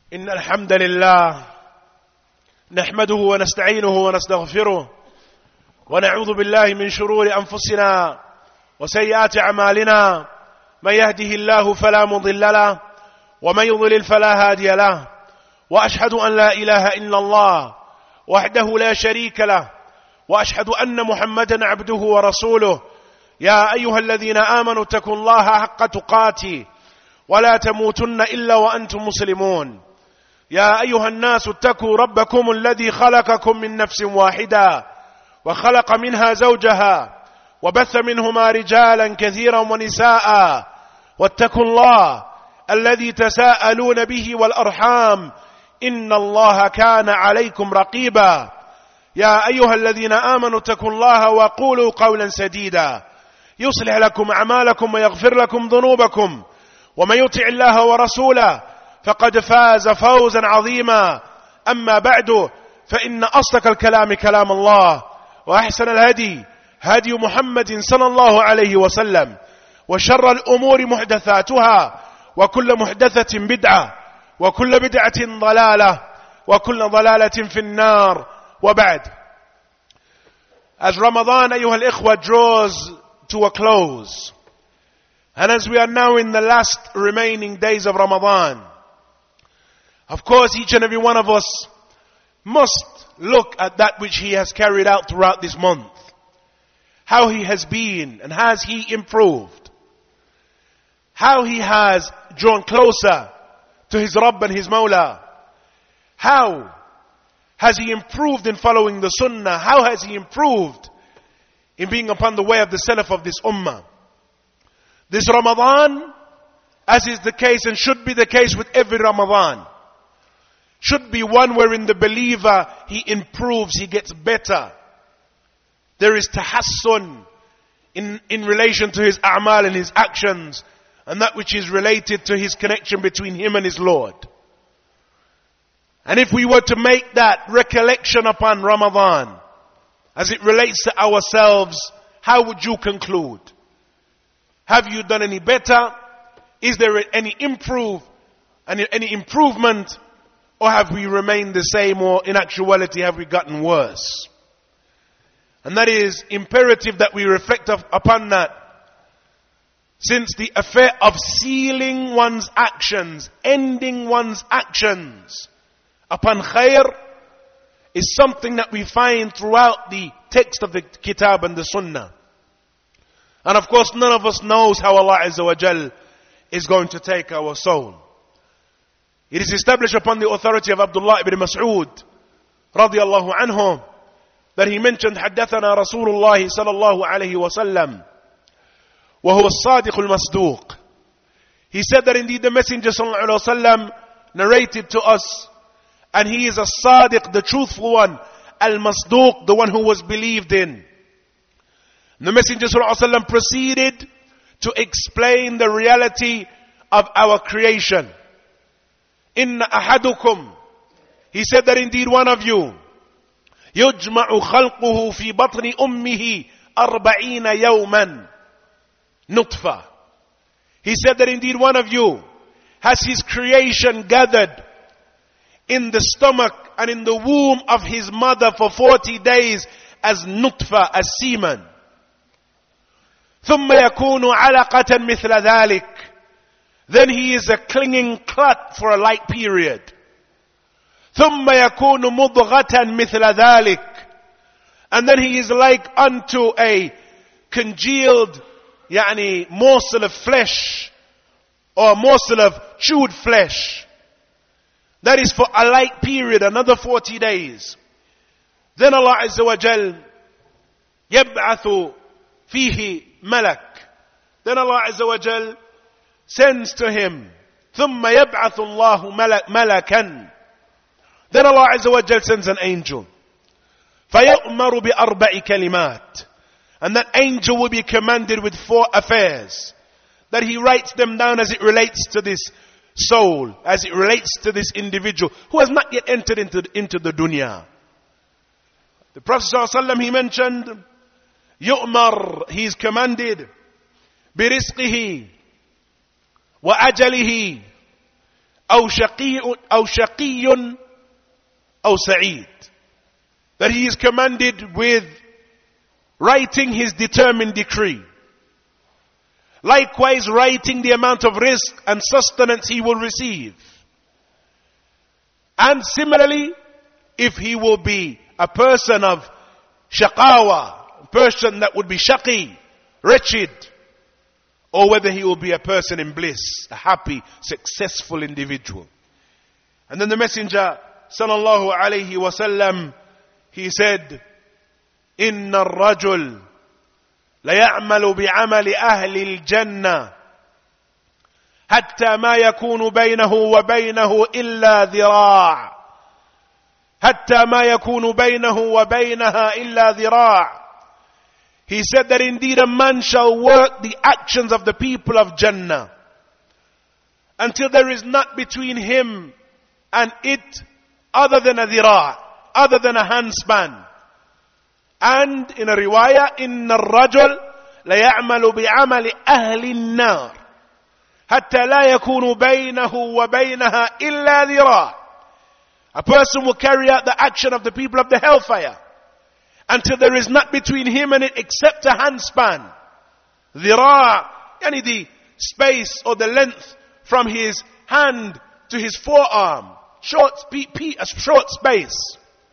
إن الحمد لله نحمده ونستعينه ونستغفره ونعوذ بالله من شرور أنفسنا وسيئات أعمالنا. من يهده الله فلا مضل له ومن يضلل فلا هادي له، وأشهد أن لا إله إلا الله وحده لا شريك له، وأشهد أن محمدا عبده ورسوله. يا أيها الذين آمنوا اتقوا الله حق تقاته ولا تموتن إلا وأنتم مسلمون. يا أيها الناس اتقوا ربكم الذي خلقكم من نفس واحدة وخلق منها زوجها وبث منهما رجالا كثيرا ونساء، واتقوا الله الذي تساءلون به والأرحام إن الله كان عليكم رقيبا. يا أيها الذين آمنوا اتقوا الله وقولوا قولا سديدا يصلح لكم أعمالكم ويغفر لكم ذنوبكم، ومن يطع الله ورسوله فقد فاز فوزا عظيما. أما بعد، فإن أصدق الكلام كلام الله، وأحسن الهدي هدي محمد صلى الله عليه وسلم، وشر الأمور محدثاتها، وكل محدثة بدعة، وكل بدعة ضلالة، وكل ضلالة في النار. وبعد. As Ramadan, أيها الإخوة, draws to a close, and as we are now in the last remaining days of Ramadan, of course each and every one of us must look at that which he has carried out throughout this month. How he has been, and has he improved? How he has drawn closer to his Rabb and his Mawla? How has he improved in following the Sunnah? How has he improved in being upon the way of the Salaf of this Ummah? This Ramadan, as is the case and should be the case with every Ramadan, should be one wherein the believer, he improves, he gets better. There is tahassun in relation to his a'mal and his actions, and that which is related to his connection between him and his Lord. And if we were to make that recollection upon Ramadan, as it relates to ourselves, how would you conclude? Have you done any better? Is there any improvement? Or have we remained the same, or in actuality have we gotten worse? And that is imperative that we reflect upon that, since the affair of sealing one's actions, ending one's actions upon khair, is something that we find throughout the text of the Kitab and the Sunnah. And of course none of us knows how Allah Azza wa Jal is going to take our soul. It is established upon the authority of Abdullah ibn Mas'ud radiyallahu anhu that he mentioned حدثنا رسول الله صلى الله عليه وسلم وهو الصادق المصدوق. He said that indeed the Messenger sallallahu alaihi wasallam narrated to us, and he is a Sadiq, the truthful one, al-Masduq, the one who was believed in. And the Messenger sallallahu alaihi wasallam proceeded to explain the reality of our creation. Inna ahadukum, he said that indeed one of you, yujma'u khalquhu fi batni ummihi 40 yawman nutfa. He said that indeed one of you has his creation gathered in the stomach and in the womb of his mother for 40 days as nutfa, as semen. ثم يكون علقة مثل ذلك. Then he is a clinging clot for a light period. ثم يكون مضغة مثل ذلك. And then he is like unto a congealed morsel of flesh, or morsel of chewed flesh. That is for a light period, another 40 days. Then Allah Azza wa Jal يبعث فيه ملك. Then Allah Azza wa Jal sends to him. ثم يبعث الله ملكا. Then Allah Azza wa Jal sends an angel. فيؤمر بأربع كلمات. And that angel will be commanded with 4 affairs, that he writes them down as it relates to this soul, as it relates to this individual who has not yet entered into the dunya. The Prophet ﷺ, he mentioned, يؤمر, he is commanded, برزقه وأجله أو شقي أو سعيد. That he is commanded with writing his determined decree. Likewise, writing the amount of rizq and sustenance he will receive. And similarly, if he will be a person of shaqawa, a person that would be shaqi, wretched, or whether he will be a person in bliss, a happy, successful individual. And then the Messenger sallallahu alayhi wasallam, he said, إِنَّ الرَّجُلَ لَيَعْمَلُ بِعَمَلِ أَهْلِ الْجَنَّةِ حتى ما يكون بينه وبينه إلا ذراع حتى ما يكون بينه وبينها إلا ذراع. He said that indeed a man shall work the actions of the people of Jannah until there is not between him and it other than a dhira', other than a handspan. And in a riwayah, إِنَّ الرَّجُلَ لَيَعْمَلُ بِعَمَلِ أَهْلِ النَّارِ حتى لا يكون بينه وبينها إلا ذراع. A person will carry out the action of the people of the hellfire until there is not between him and it except a handspan. Dhira', yani the space or the length from his hand to his forearm. A short space.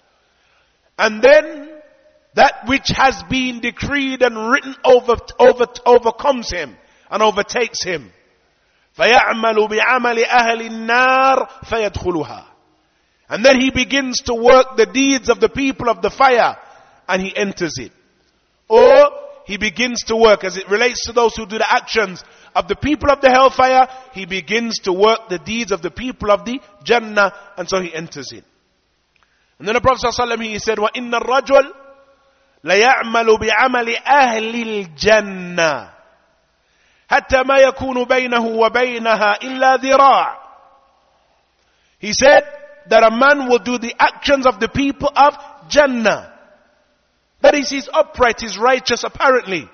And then that which has been decreed and written overcomes him and overtakes him. فَيَعْمَلُ بِعَمَلِ أَهْلِ النَّارِ فَيَدْخُلُهَا. And then he begins to work the deeds of the people of the fire and he enters it. Or he begins to work, as it relates to those who do the actions of the people of the hellfire, he begins to work the deeds of the people of the Jannah, and so he enters it. And then the Prophet ﷺ, he said, وَإِنَّ الرَّجُلَ لَيَعْمَلُ بِعَمَلِ أَهْلِ الْجَنَّةِ حتى ما يكون بينه وبينها إلا ذراع. He said that a man will do the actions of the people of Jannah. That is, he's upright, he's righteous apparently,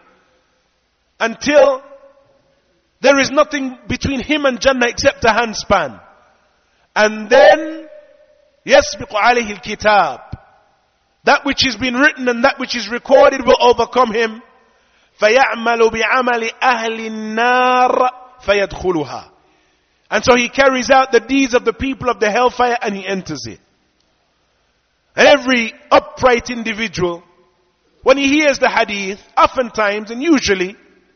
until there is nothing between him and Jannah except a handspan. And then يسبق عليه الكتاب. That which has been written and that which is recorded will overcome him. فَيَعْمَلُ بِعَمَلِ أَهْلِ النَّارِ فَيَدْخُلُهَا. And so he carries out the deeds of the people of the hellfire and he enters it. And every upright individual, when he hears the hadith, oftentimes and usually,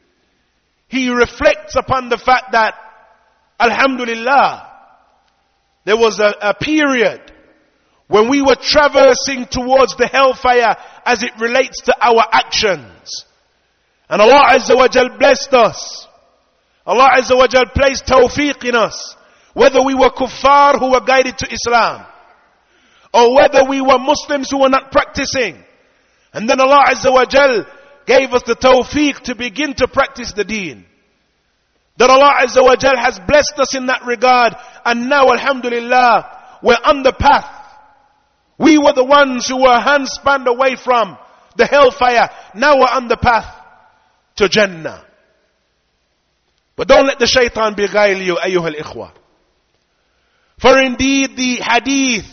he reflects upon the fact that, alhamdulillah, there was a period when we were traversing towards the hellfire as it relates to our actions. And Allah Azza wa Jal blessed us. Allah Azza wa Jal placed tawfiq in us. Whether we were kuffar who were guided to Islam, or whether we were Muslims who were not practicing. And then Allah Azza wa Jal gave us the tawfiq to begin to practice the deen. That Allah Azza wa Jal has blessed us in that regard. And now, alhamdulillah, we're on the path. We were the ones who were handspanned away from the hellfire. Now we're on the path to Jannah. But don't let the shaitan beguile you, ayyuha al-ikhwa. For indeed the hadith,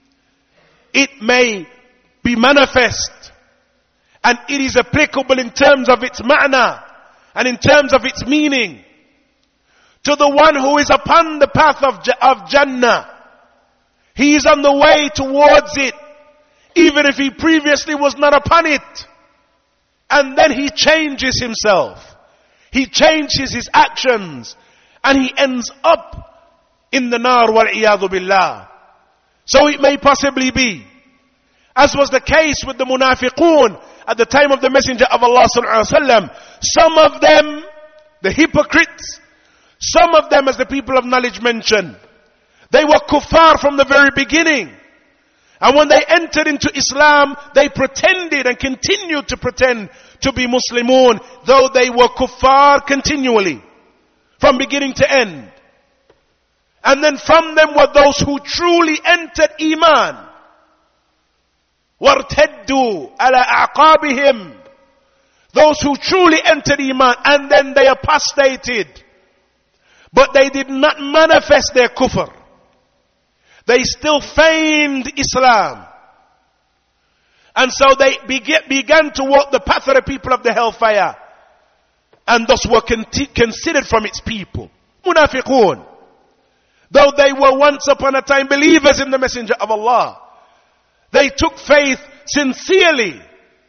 it may be manifest and it is applicable in terms of its ma'na and in terms of its meaning to the one who is upon the path of Jannah. He is on the way towards it, even if he previously was not upon it. And then he changes himself. He changes his actions. And he ends up in the nar wal-iyadhu billah. So it may possibly be, as was the case with the munafiqun at the time of the Messenger of Allah sallallahu alaihi wasallam, some of them, the hypocrites, some of them, as the people of knowledge mention, they were kuffar from the very beginning. And when they entered into Islam, they pretended and continued to pretend to be Muslimun, though they were kuffar continually, from beginning to end. And then from them were those who truly entered Iman. وَارْتَدُّوا عَلَىٰ أَعْقَابِهِمْ. Those who truly entered Iman, and then they apostated. But they did not manifest their kufr. they still feigned Islam. And so they began to walk the path of the people of the hellfire. And thus were considered from its people. Munafiqun. Though they were once upon a time believers in the Messenger of Allah. They took faith sincerely.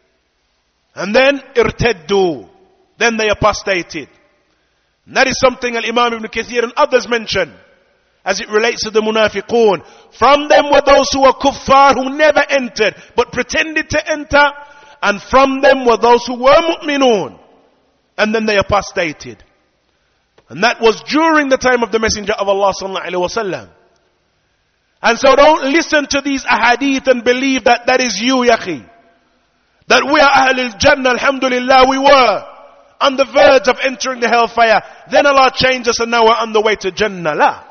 And then irtaddu. Then they apostated. And that is something Al-Imam Ibn Kathir and others mention. As it relates to the munafiqun. From them were those who were kuffar who never entered. But pretended to enter. And from them were those who were mu'minun. And then they apostated. And that was during the time of the Messenger of Allah sallallahu alaihi wasallam. And so don't listen to these ahadith and believe that that is you, yaqi. That we are Ahlul Jannah, alhamdulillah, we were on the verge of entering the hellfire. Then Allah changed us and now we're on the way to Jannah. La.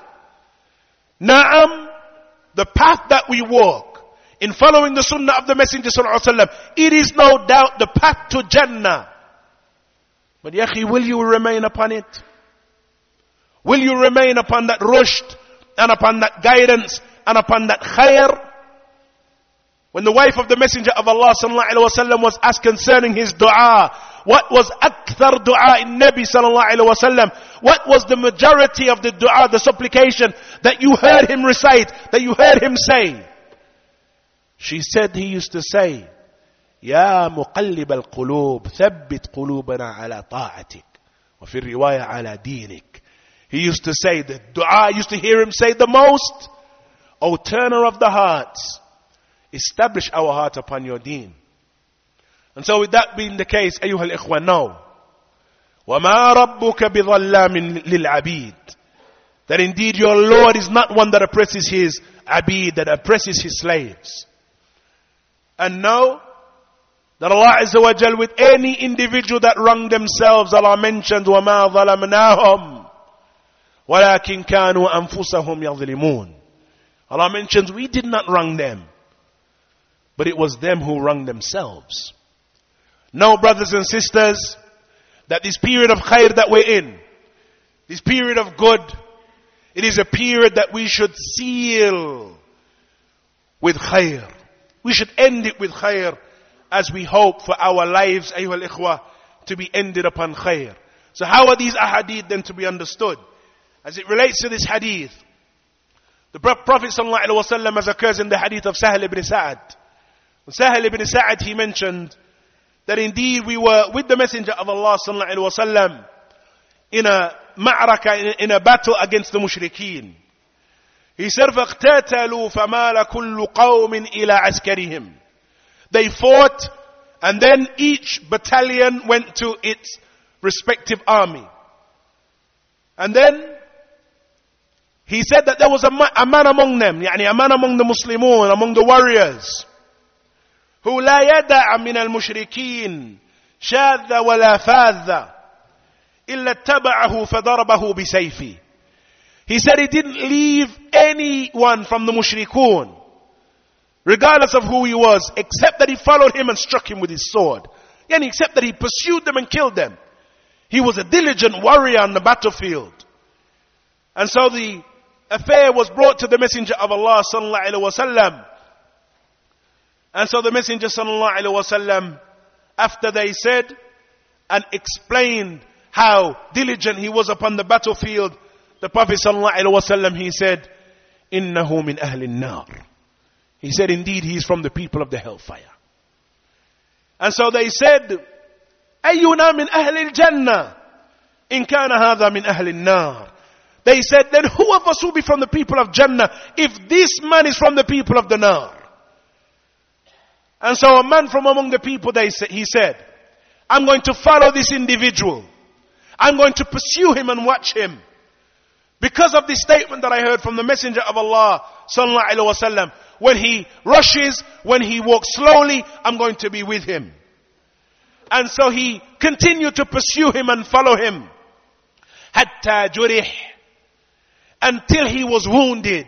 Na'am, the path that we walk in following the sunnah of the Messenger sallallahu alaihi wasallam, it is no doubt the path to Jannah. But yaqi, will you remain upon it? Will you remain upon that rushd and upon that guidance and upon that khair? When the wife of the Messenger of Allah sallallahu alaihi wasallam was asked concerning his dua, what was akthar dua in Nabi sallallahu alaihi wasallam? What was the majority of the dua, the supplication that you heard him recite, that you heard him say? She said he used to say, يا مقلب القلوب ثبت قلوبنا على طاعتك وفي الرواية على دينك. He used to say the dua, I used to hear him say the most, O turner of the hearts, establish our heart upon your deen. And so with that being the case, أيها الإخوة, no. وَمَا رَبُّكَ بِظَلَّامٍ لِلْعَبِيدِ. That indeed your Lord is not one that oppresses his abid, that oppresses his slaves. And no, that Allah Azza wa Jal, with any individual that wronged themselves, Allah mentioned, وَمَا ظَلَمْنَاهُمْ وَلَكِنْ كَانُوا أَنفُسَهُمْ يَظْلِمُونَ. Allah mentions we did not wrong them, but it was them who wronged themselves. Now, brothers and sisters, that this period of khair that we're in, this period of good, it is a period that we should seal with khair. We should end it with khair, as we hope for our lives, ayyuhal ikhwah, to be ended upon khair. So how are these ahadith then to be understood? As it relates to this hadith, the Prophet sallallahu alaihi wasallam, as occurs in the hadith of Sahal ibn Sa'ad. Sahal ibn Sa'ad, he mentioned that indeed we were with the Messenger of Allah sallallahu alaihi wasallam in a ma'raka, in a battle against the mushrikeen. He said, فَاقْتَتَلُوا فَمَالَ كُلُّ قَوْمٍ إِلَىٰ عَسْكَرِهِمْ. They fought, and then each battalion went to its respective army. And then he said that there was a man among them, يعني a man among the Muslimun, among the warriors, who لا يدع من المشركين شاذ ولا فاذ إلا اتبعه فضربه بسيفه. He said he didn't leave anyone from the mushrikun, regardless of who he was, except that he followed him and struck him with his sword. And except that he pursued them and killed them. He was a diligent warrior on the battlefield. And so the affair was brought to the Messenger of Allah sallallahu alaihi wasallam. And so the Messenger sallallahu alaihi wasallam, after they said and explained how diligent he was upon the battlefield, the Prophet sallallahu alaihi wasallam, he said, "Innahu min ahli an-nar." He said, indeed, he is from the people of the hellfire. And so they said, "Ayyuna min ahli al-jannah in kana hadha min ahli an-nar." They said, then who of us will be from the people of Jannah if this man is from the people of the nar? And so a man from among the people, he said, I'm going to follow this individual. I'm going to pursue him and watch him. Because of this statement that I heard from the Messenger of Allah sallallahu alaihi wasallam, when he rushes, when he walks slowly, I'm going to be with him. And so he continued to pursue him and follow him. Hatta jurih, until he was wounded.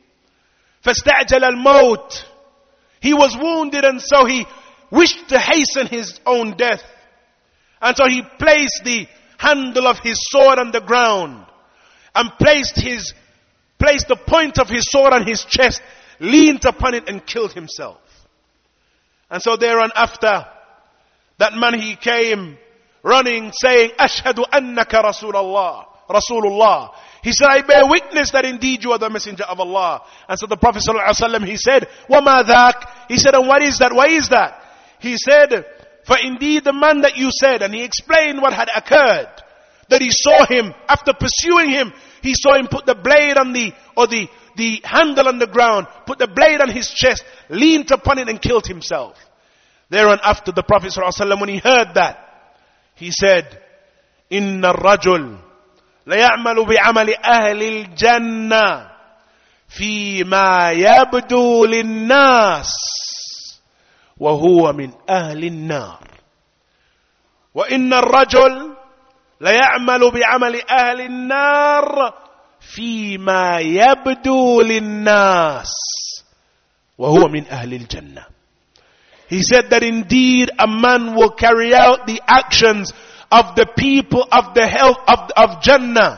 فاستعجل الموت. He was wounded, and so he wished to hasten his own death. And so he placed the handle of his sword on the ground and placed his placed the point of his sword on his chest, leaned upon it and killed himself. And so thereon after, that man, he came running saying, Ashhadu annaka Rasulullah. He said, I bear witness that indeed you are the messenger of Allah. And so the Prophet ﷺ, he said, وَمَا ذَاكَ? He said, and what is that? Why is that? He said, for indeed the man that you said, and he explained what had occurred, that he saw him, after pursuing him, he saw him put the blade on the handle on the ground, put the blade on his chest, leaned upon it and killed himself. Thereon after the Prophet ﷺ, when he heard that, he said, إِنَّ الرَّجُلِ لَيَعْمَلُ بِعَمَلِ أَهْلِ الْجَنَّةِ فِي مَا يَبْدُو لِلنَّاسِ وَهُوَ مِنْ أَهْلِ النَّارِ وَإِنَّ الرَّجُلِ لَيَعْمَلُ بِعَمَلِ أَهْلِ النَّارِ فِي مَا يَبْدُو لِلنَّاسِ وَهُوَ مِنْ أَهْلِ الْجَنَّةِ. He said that indeed a man will carry out the actions of the people of the hell of Jannah.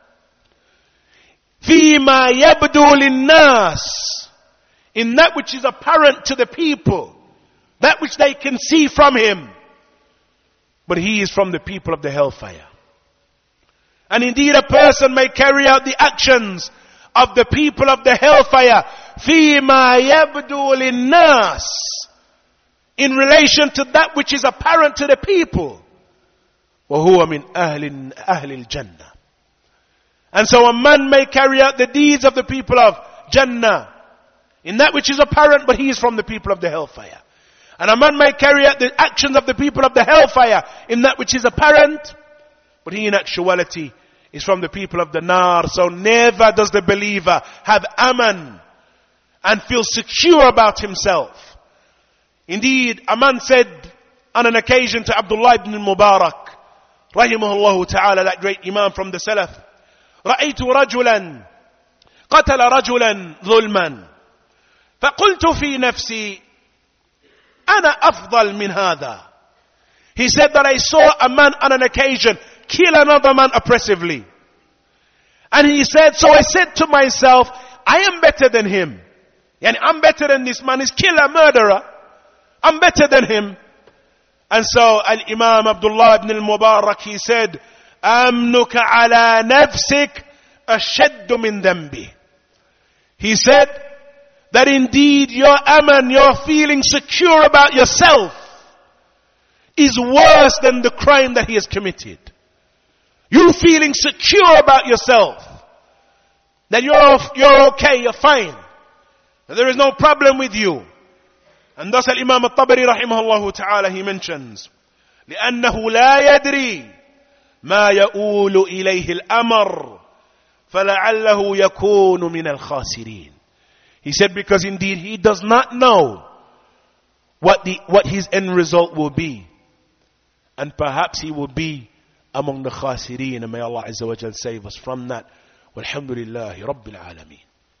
فِيمَا يَبْدُو لِلنَّاسِ, in that which is apparent to the people, that which they can see from him. But he is from the people of the hellfire. And indeed a person may carry out the actions of the people of the hellfire. فِيمَا يَبْدُو لِلنَّاسِ, in relation to that which is apparent to the people. وَهُوَ مِنْ أَهْلِ الْجَنَّةِ. And so a man may carry out the deeds of the people of Jannah in that which is apparent, but he is from the people of the hellfire. And a man may carry out the actions of the people of the hellfire in that which is apparent, but he in actuality is from the people of the nar. So never does the believer have aman and feel secure about himself. Indeed, a man said on an occasion to Abdullah ibn Mubarak, rahimahullah ta'ala, that great imam from the Salaf, رأيت رجلا قتل رجلا ظلما فقلت في نفسي أنا أفضل من هذا. He said that I saw a man on an occasion kill another man oppressively. And he said, so I said to myself, I am better than him. Yani I'm better than this man, he's killer, murderer. I'm better than him. And so Al-Imam Abdullah ibn al-Mubarak, he said, أَمْنُكَ عَلَى نَفْسِكَ أَشَدُّ مِنْ ذَنْبِهِ. He said that indeed your aman, your feeling secure about yourself, is worse than the crime that he has committed. You feeling secure about yourself, that you're okay, you're fine, that there is no problem with you. And thus Imam al-Tabari rahimahullah ta'ala, he mentions, لأنه لا يدري ما يؤول إليه الأمر فلعله يكون من الخاسرين. He said because indeed he does not know what his end result will be, and perhaps he will be among the khasireen. And may Allah Azza wa Jal save us from that. Walhamdulillahi Rabbil Alameen.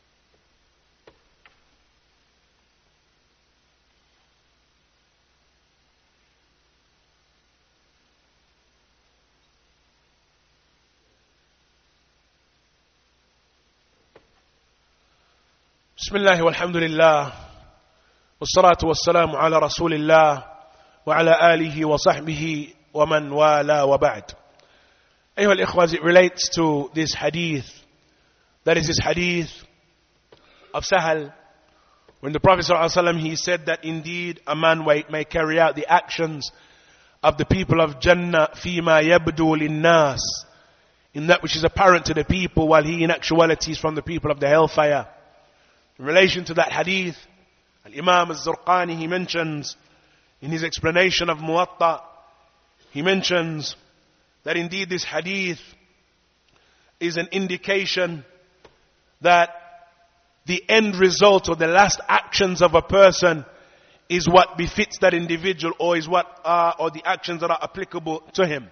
بسم الله والحمد لله والصلاة والسلام على رسول الله وعلى آله وصحبه ومن والاه وبعد. أيها الإخوة, as it relates to this hadith, that is this hadith of Sahal, when the Prophet ﷺ, he said that indeed a man may carry out the actions of the people of Jannah فيما يبدو للناس, in that which is apparent to the people, while he in actuality is from the people of the hellfire. In relation to that hadith, Al-Imam al-Zurqani, he mentions in his explanation of Muwatta, he mentions that indeed this hadith is an indication that the end result or the last actions of a person is what befits that individual, or is what or the actions that are applicable to him.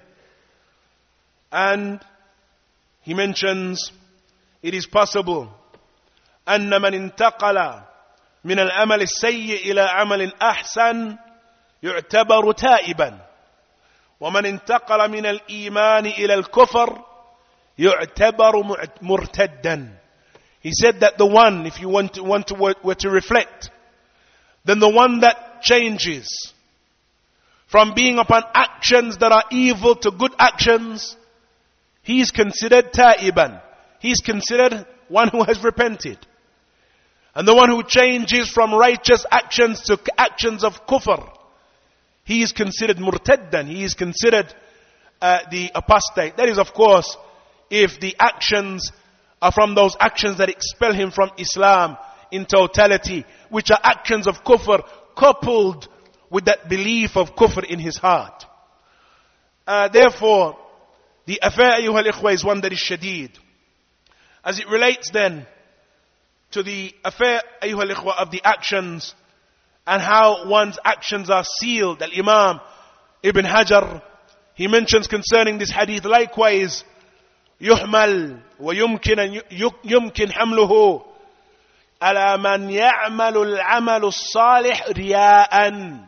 And he mentions it is possible أن من انتقل من العمل السيء إلى عمل أحسن يعتبر تائبا، ومن انتقل من الإيمان إلى الكفر يعتبر مرتدا. He said that the one, if you were to reflect, then the one that changes from being upon actions that are evil to good actions, he is considered ta'iban. He is considered one who has repented. And the one who changes from righteous actions to actions of kufr, he is considered murtaddan. He is considered the apostate. That is, of course, if the actions are from those actions that expel him from Islam in totality, which are actions of kufr coupled with that belief of kufr in his heart. Therefore, the affair, ayyuha al-ikhwa, is one that is shadeed. As it relates then to the affair, ayyuha al-ikhwa, of the actions and how one's actions are sealed, Al-Imam Ibn Hajar, he mentions concerning this hadith, likewise, يحمل ويمكن حمله على من يعمل العمل الصالح رياء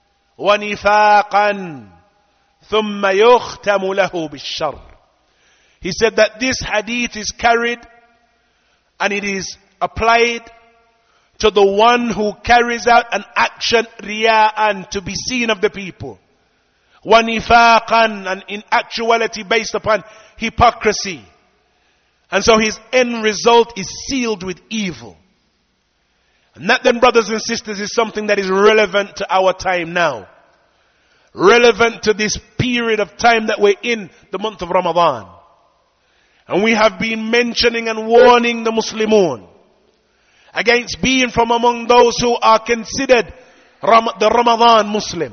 ونفاقا ثم يختم له بالشر. He said that this hadith is carried and it is applied to the one who carries out an action riya'an, to be seen of the people, وَنِفَاقًا, and in actuality based upon hypocrisy. And so his end result is sealed with evil. And that then, brothers and sisters, is something that is relevant to our time now. Relevant to this period of time that we're in, the month of Ramadan. And we have been mentioning and warning the Muslimun against being from among those who are considered the Ramadan Muslim.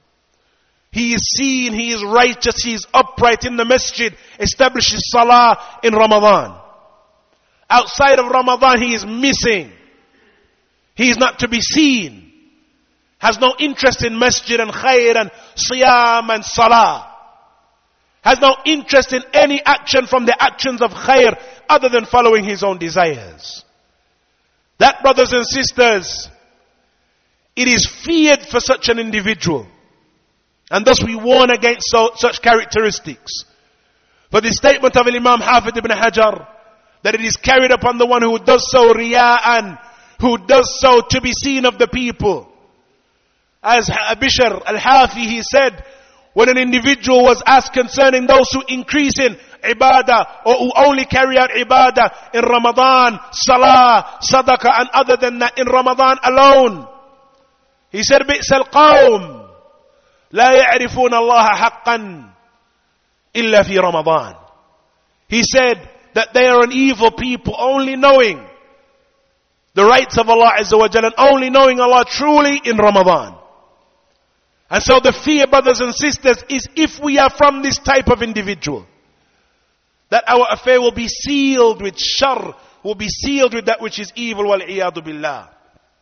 He is seen, he is righteous, he is upright in the masjid, establishes salah in Ramadan. Outside of Ramadan, he is missing. He is not to be seen. Has no interest in masjid and khair and siyam and salah. Has no interest in any action from the actions of khair other than following his own desires. That, brothers and sisters, it is feared for such an individual. And thus we warn against such characteristics. For the statement of Imam Hafid ibn Hajar, that it is carried upon the one who does so riya'an, who does so to be seen of the people. As Bishr al-Hafi, he said, when an individual was asked concerning those who increase in ibadah, or who only carry out ibadah in Ramadan, salah, sadaqah, and other than that in Ramadan alone, he said, بئس القوم لا يعرفون الله حقا إلا في رمضان. He said that they are an evil people, only knowing the rights of Allah Azza wa Jalla, and only knowing Allah truly in Ramadan. And so the fear, brothers and sisters, is if we are from this type of individual, that our affair will be sealed with shar, will be sealed with that which is evil, wal-iyadu billah.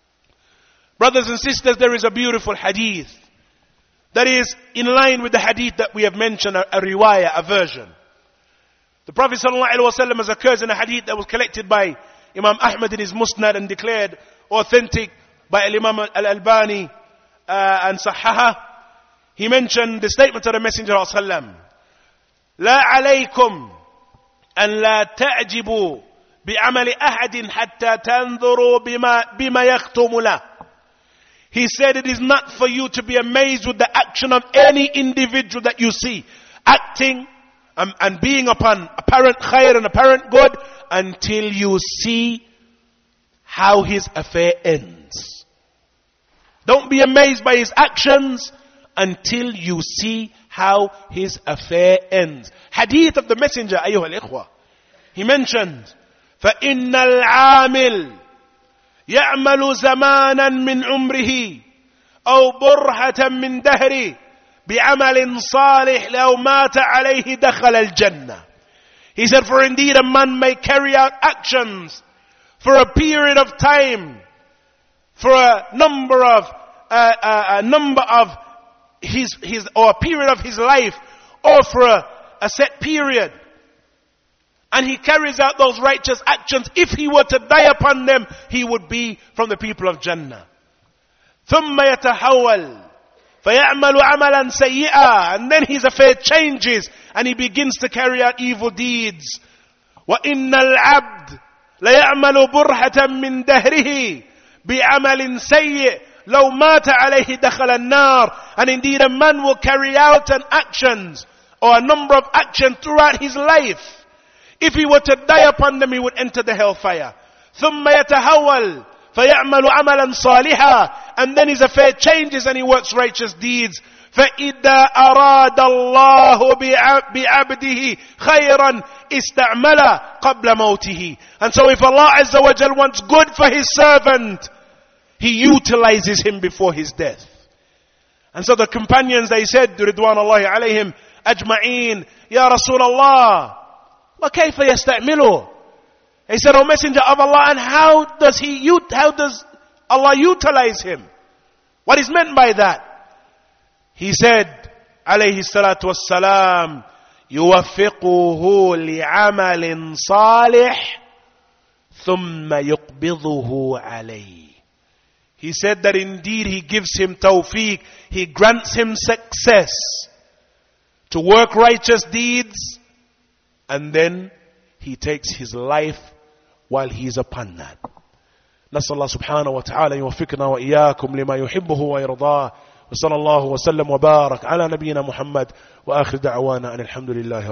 Brothers and sisters, there is a beautiful hadith that is in line with the hadith that we have mentioned, a riwayah, a version. The Prophet ﷺ, as occurs in a hadith that was collected by Imam Ahmad in his Musnad and declared authentic by Imam Al-Albani and Sahaha, he mentioned the statement of the Messenger ﷺ, لا عليكم أن لا تعجبوا بعمل أحد حتى تنظروا بما يختم له. He said it is not for you to be amazed with the action of any individual that you see acting and being upon apparent khair and apparent good until you see how his affair ends. Don't be amazed by his actions until you see how his affair ends. Hadith of the Messenger, ayyuha al-ikhwa. He mentioned, فَإِنَّ الْعَامِلِ يعمل زمانا من عمره أو برهة من دهره بعمل صالح لو مات عليه دخل الجنة. He said, for indeed a man may carry out actions for a period of time, for a number of his or a period of his life, or for a set period. And he carries out those righteous actions. If he were to die upon them, he would be from the people of Jannah. ثُمَّ يَتَحَوَّلْ فَيَعْمَلُ عَمَلًا سَيِّئًا. And then his affair changes and he begins to carry out evil deeds. وَإِنَّ الْعَبْدِ ليعمل برهة من دهره بعمل سيء لو مات عليه دخل النار. And indeed a man will carry out an actions or a number of actions throughout his life. If he were to die upon them, he would enter the hellfire. ثم يتحول فيعمل عملا صالحا, and then his affair changes and he works righteous deeds. فإذا أراد الله بعبده خيرا استعمل قبل موته. And so if Allah Azza wa Jal wants good for his servant, he utilizes him before his death. And so the companions, they said, Ridwanullahi alayhim ajma'een, Ya Rasulullah, وكيف يستعمله? He said, O Messenger of Allah, and how does Allah utilize him? What is meant by that? He said, alayhi salatu wassalam, يوفقه لعمل صالح ثم يقبضه عليه. He said that indeed he gives him tawfiq, he grants him success to work righteous deeds, and then he takes his life while he is upon that. نسأل الله سبحانه وتعالى يوفقنا وإياكم لما يحبه ويرضاه. وصلى الله وسلم وبارك على نبينا محمد وآخر دعوانا أن الحمد لله